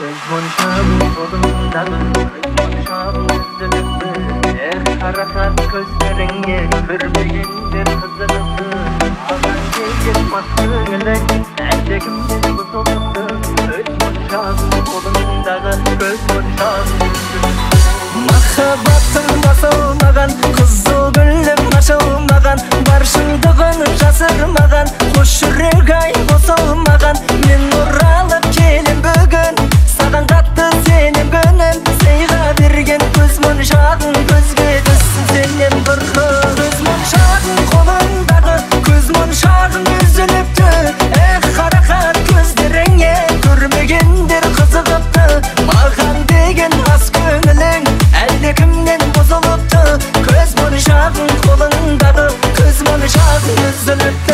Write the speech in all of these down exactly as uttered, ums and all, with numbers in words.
Monşağın kolundan monşağın üzülüptü. Eh harakat gözlerine görmeyendir kızılıptı. Ağlar gelin maskıyla eldekimden bozuluptı. Göz monşağın kolundan göz monşağın üzülüptü. Mahabatın basılmagan, kızıl gülüm açılmagan, barışıldığın жасырмаған, hoş yürek ay bozulmagan. Men oralıp келем бүгін, саған қатты сенем гөнім. Сыйға берген көз моншағың көзге түссін сенен бұрқын. Көз моншағың қолындағы, көз моншағың үзіліпті. Эх қарақат көздеріңе көрмегендер қызығыпты. Маған деген ас көңілің әлдекімнен бұзылыпты. Көз моншағың қолындағы, көз моншағың үзіліпті.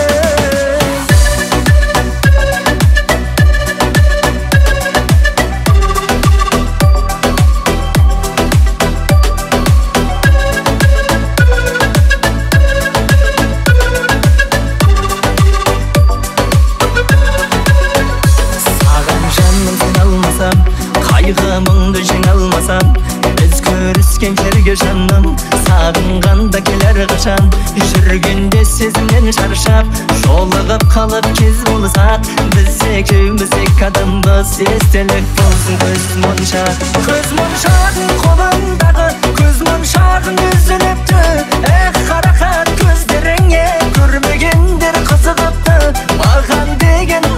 Қайғымыңды жеңе алмасам, біз көріскендерге жаным, сағынғанда келер қашан. Жүргенде сезімнен шаршап, жолығып қалып кез болсақ, біз екеуміз екі адамбыз, естелік болсын көз моншақ. Көз моншағың қолындағы, көз моншағың үзіліпті. Эх қарақат көздеріңе көрмегендер қызығыпты. Маған деген